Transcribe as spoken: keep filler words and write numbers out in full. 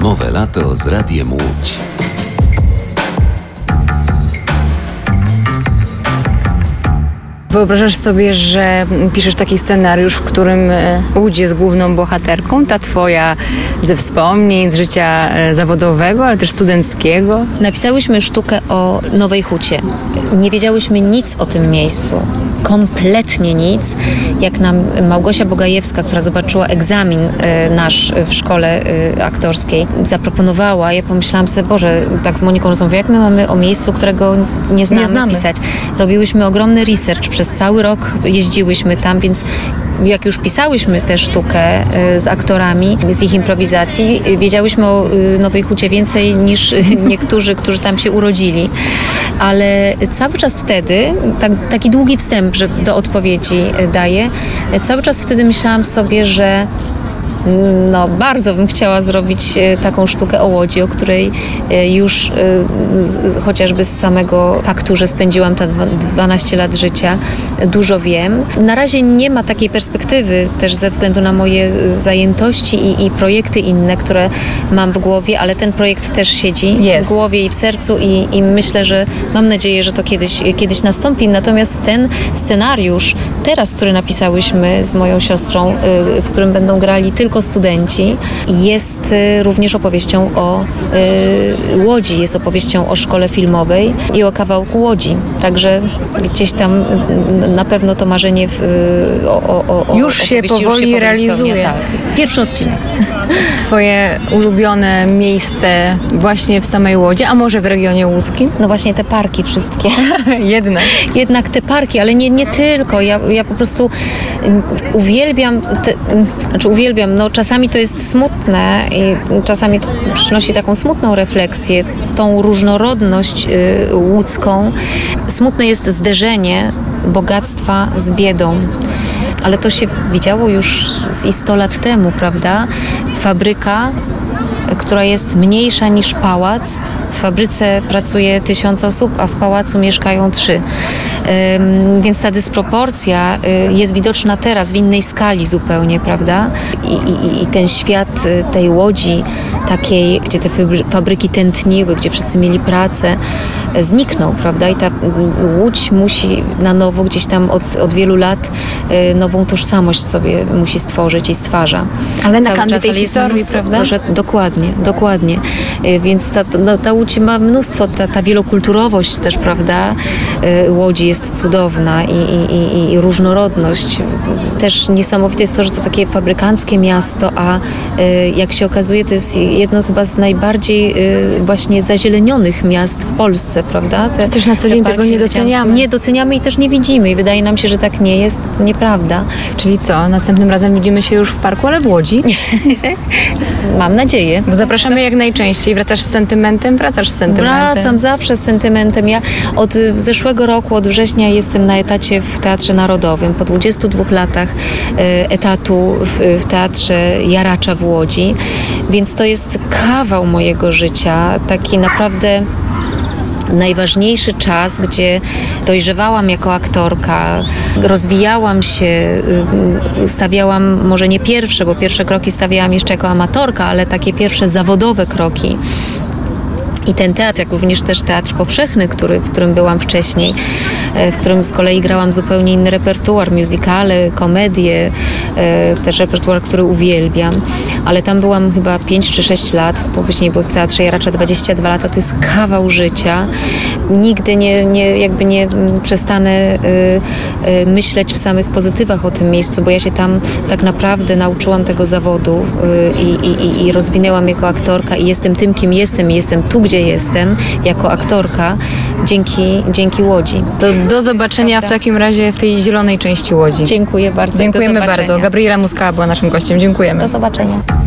Filmowe lato z Radiem Łódź. Wyobrażasz sobie, że piszesz taki scenariusz, w którym Łódź jest główną bohaterką, ta twoja ze wspomnień, z życia zawodowego, ale też studenckiego? Napisałyśmy sztukę o Nowej Hucie. Nie wiedziałyśmy nic o tym miejscu. Kompletnie nic. Jak nam Małgosia Bogajewska, która zobaczyła egzamin nasz w szkole aktorskiej, zaproponowała, ja pomyślałam sobie, Boże, tak z Moniką rozmawiałam, jak my mamy o miejscu, którego nie znamy, nie znamy. pisać. Robiłyśmy ogromny research, przez cały rok jeździłyśmy tam, więc jak już pisałyśmy tę sztukę z aktorami, z ich improwizacji, wiedziałyśmy o Nowej Hucie więcej niż niektórzy, którzy tam się urodzili. Ale cały czas wtedy, tak, taki długi wstęp że do odpowiedzi daję, cały czas wtedy myślałam sobie, że no, bardzo bym chciała zrobić taką sztukę o Łodzi, o której już z, chociażby z samego faktu, że spędziłam tam dwanaście lat życia, dużo wiem. Na razie nie ma takiej perspektywy też ze względu na moje zajętości i, i projekty inne, które mam w głowie, ale ten projekt też siedzi Jest. w głowie i w sercu i, i myślę, że mam nadzieję, że to kiedyś, kiedyś nastąpi. Natomiast ten scenariusz teraz, który napisałyśmy z moją siostrą, w którym będą grali tylko studenci, jest również opowieścią o y, Łodzi, jest opowieścią o szkole filmowej i o kawałku Łodzi. Także gdzieś tam na pewno to marzenie w, o, o, o już się powoli już się powoli realizuje. Spełnia, tak. Pierwszy odcinek. Twoje ulubione miejsce właśnie w samej Łodzi, a może w regionie łódzkim? No właśnie te parki wszystkie. Jednak. Jednak te parki, ale nie, nie tylko. Ja, ja po prostu uwielbiam, te, znaczy uwielbiam, no czasami to jest smutne i czasami to przynosi taką smutną refleksję, tą różnorodność y, łódzką. Smutne jest zderzenie bogactwa z biedą. Ale to się widziało już i sto lat temu, prawda? Fabryka, która jest mniejsza niż pałac. W fabryce pracuje tysiąc osób, a w pałacu mieszkają trzy. Ym, więc ta dysproporcja y, jest widoczna teraz w innej skali zupełnie, prawda? I, i, i ten świat y, tej Łodzi, takiej, gdzie te fabryki tętniły, gdzie wszyscy mieli pracę, y, zniknął, prawda? I ta y, Łódź musi na nowo gdzieś tam od, od wielu lat y, nową tożsamość sobie musi stworzyć i stwarza. Ale na Cały kanwie czas, tej ale jest historii, mnóstwo, prawda? Proszę, dokładnie, dokładnie. Y, Więc ta, no, ta Łódź ma mnóstwo, ta, ta wielokulturowość też, prawda? Y, Łodzi jest cudowna i, i, i, i różnorodność. Też niesamowite jest to, że to takie fabrykanckie miasto, a y, jak się okazuje, to jest jedno chyba z najbardziej y, właśnie zazielenionych miast w Polsce, prawda? Te, Też na co dzień te tego parki nie doceniamy. Nie doceniamy i też nie widzimy i wydaje nam się, że tak nie jest. To nieprawda. Czyli co? Następnym razem widzimy się już w parku, ale w Łodzi? Mam nadzieję. Bo zapraszamy jak najczęściej. Wracasz z sentymentem? Wracasz z sentymentem. Wracam zawsze z sentymentem. Ja od zeszłego roku, od września jestem na etacie w Teatrze Narodowym. Po dwudziestu dwóch latach e, etatu w, w Teatrze Jaracza w Łodzi. Więc to jest kawał mojego życia. Taki naprawdę najważniejszy czas, gdzie dojrzewałam jako aktorka, rozwijałam się, stawiałam może nie pierwsze, bo pierwsze kroki stawiałam jeszcze jako amatorka, ale takie pierwsze zawodowe kroki. I ten teatr, jak również też Teatr Powszechny, który, w którym byłam wcześniej, w którym z kolei grałam zupełnie inny repertuar, musicale, komedie, też repertuar, który uwielbiam. Ale tam byłam chyba pięć czy sześć lat, bo później byłam w Teatrze Jaracza dwadzieścia dwa lata, to jest kawał życia. Nigdy nie, nie, jakby nie przestanę y, y, myśleć w samych pozytywach o tym miejscu, bo ja się tam tak naprawdę nauczyłam tego zawodu y, i, i, i rozwinęłam jako aktorka i jestem tym, kim jestem i jestem tu, gdzie jestem, jako aktorka, dzięki, dzięki Łodzi. Do, do zobaczenia w takim razie w tej zielonej części Łodzi. Dziękuję bardzo. Dziękujemy Do zobaczenia. bardzo. Gabriela Muskała była naszym gościem. Dziękujemy. Do zobaczenia.